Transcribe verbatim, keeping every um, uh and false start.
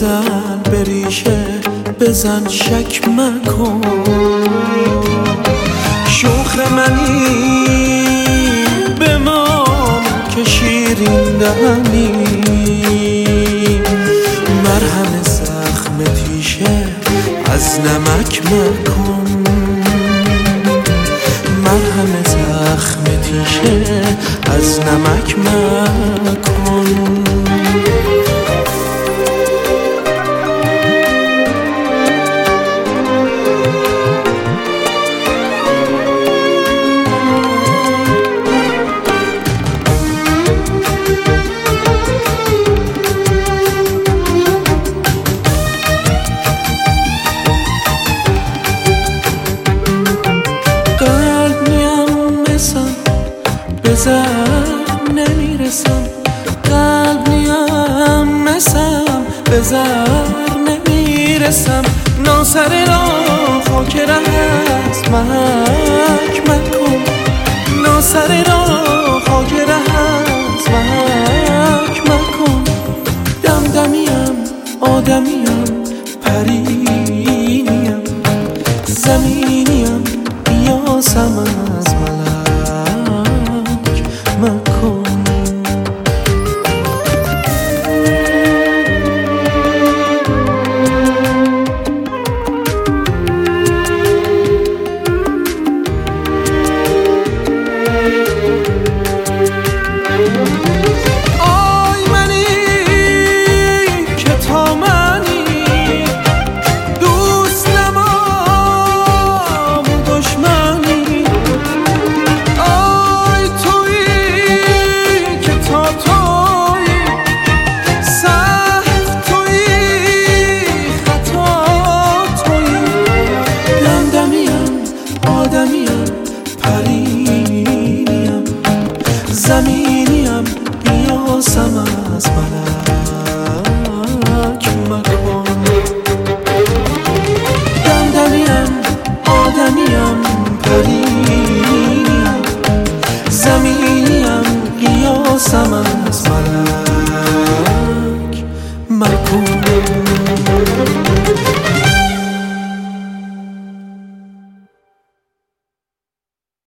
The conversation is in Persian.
بزن به ریشه، بزن شک مکن. شوخ منی بمان که شیرین دهنی، مرهم زخم تیشه از نمک مکن. مرهم زخم تیشه از نمک مکن. بزر نمیرسم، قلب نیم مسم، بزر نمیرسم. ناسر را خاک ره است محک مکن. ناسر را خاک ره است محک مکن. دمدمیم آدمیم پرینیم، زمینیم قیاسم از ملک مکن. آی منی که تا منی، دوست نمام دشمنی. آی تویی که تا تویی، سهو تویی خطا تویی. دمدمیم آدمیم پرینیم، زمینیم قیاسم از ملک مکن. دمدمیم آدمیم پرینیم، زمینیم قیاسم از ملک مکن.